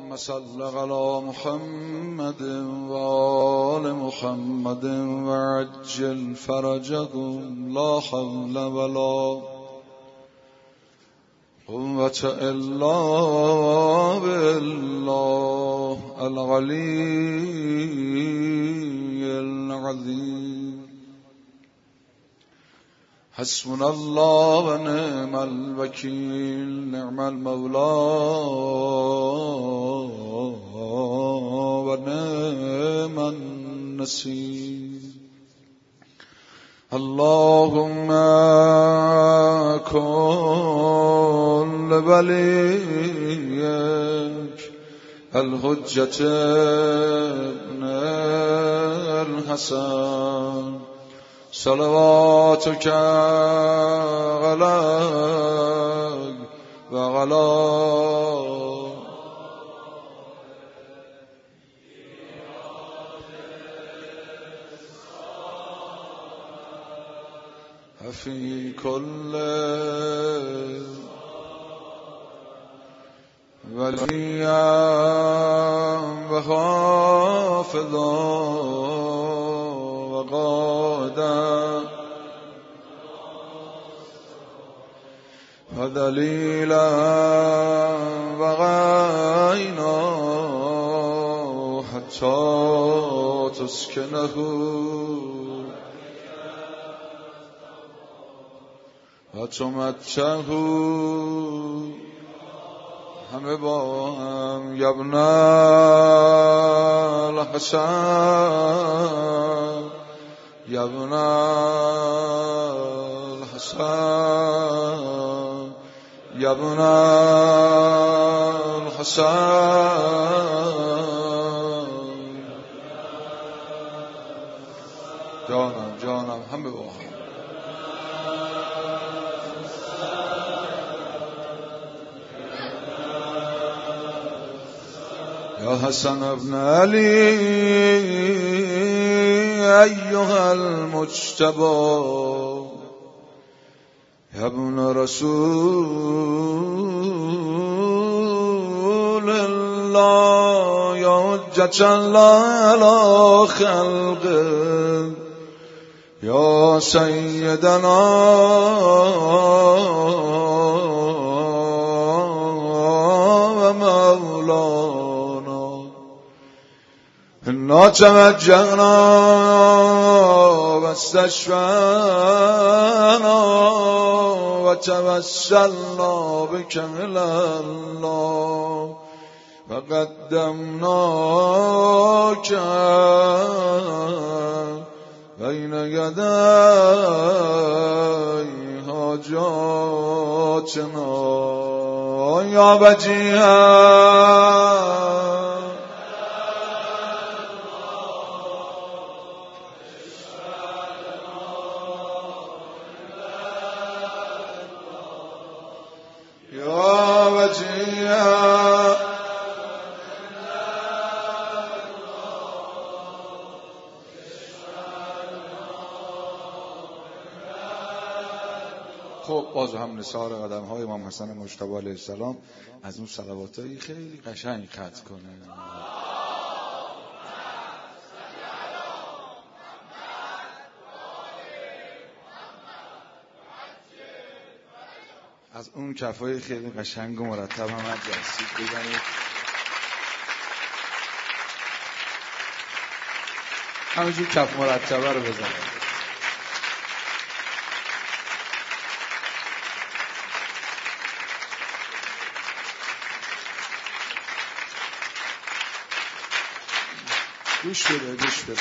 اللهم صل على محمد وآل محمد وعجل فرجهم لا حول ولا قوة إلا بالله العلي العظيم. حسبنا الله ونعم الوكيل، نعم المولى ونعم النصير. اللهم كن لوليك الحجة ابن الحسن صلواتك عليك وعلى في كل وليا وحافظا وقادا ودليلا وغينا حتى تسكنه وتمتعه. همه با هم یا ابن الحسن یا ابن الحسن یا ابن الحسن. جانم همه با هم. يا حسن ابن علي أيها المجتبى يا ابن رسول الله يا حجة الله على خلقه يا سيدنا ومولانا. إنا توجهنا واستشفعنا وتوسلنا بك إلى الله وقدمناك بين يدي حاجاتنا يا وجيها خب باز هم نثار قدم های امام حسن مجتبی علیه السلام از اون صلواتایی خیلی قشنگ خط کنه. از اون کفای خیلی قشنگ و مرتب هم از جسید بزنید. همینجور کف مرتبه رو بزنید. گوش بده.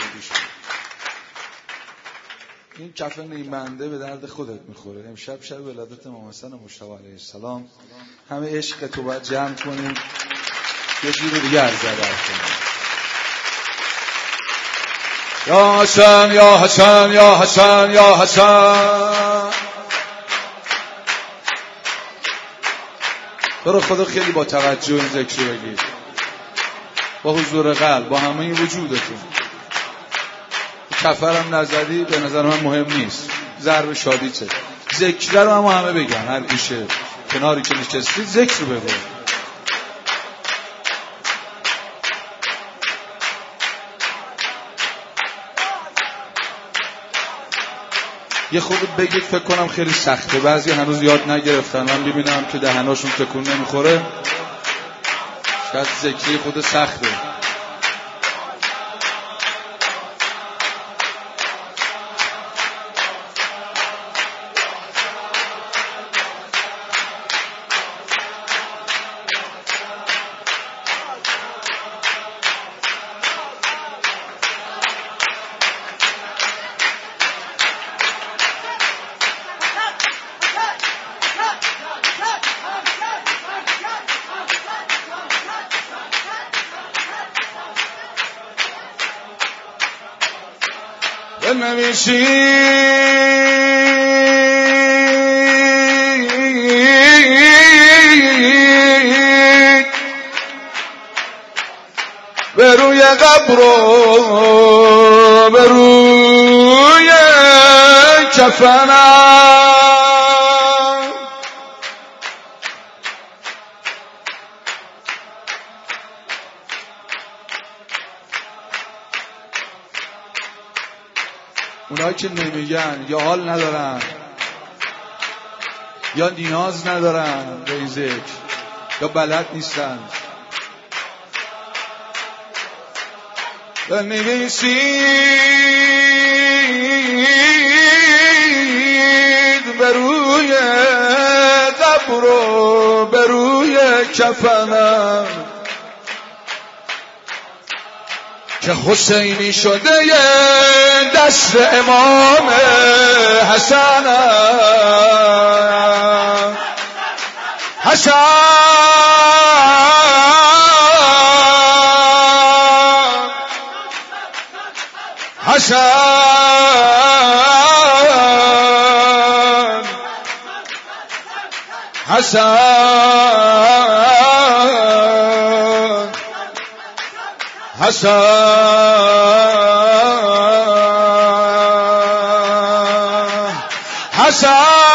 این کف نیمبنده به درد خودت میخوره. امشب شب ولادت امام حسن مجتبی علیه السلام، همه عشق تو باید جمع کنیم یه جور دیگه ارزده کنیم. یا حسن یا حسن یا حسن یا حسن. برو خدا خیلی با توجه این ذکر بگید، با حضور قلب، با همه وجودتون. کفرم نزدی به نظر من مهم نیست، ضرب شادی چه. ذکر رو همه بگن، هر ایشه کناری که نشستی ذکر رو بگو. یه خود بگید، فکر کنم خیلی سخته، بعضی هنوز یاد نگرفتن. من میبینم که دهناشون تکون نمیخوره، شاید ذکری خود سخته. بنویسید به روی قبر و به روی کفنم، اونایی که نمیگن یا حال ندارن یا نیاز ندارن به این ذکر یا بلد نیستن، بنویسید به روی قبر و به روی کفنم که حسینی شده دست امام حسنم. حسن حسن حسن حسن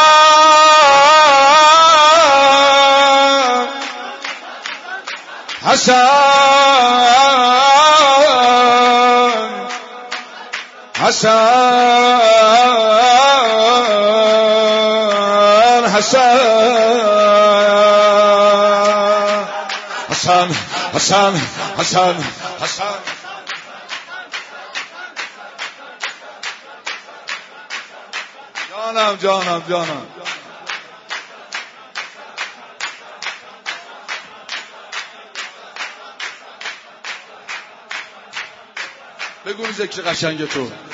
حسن حسن حسن حسن حسن جانم بگو ذکر قشنگ تو.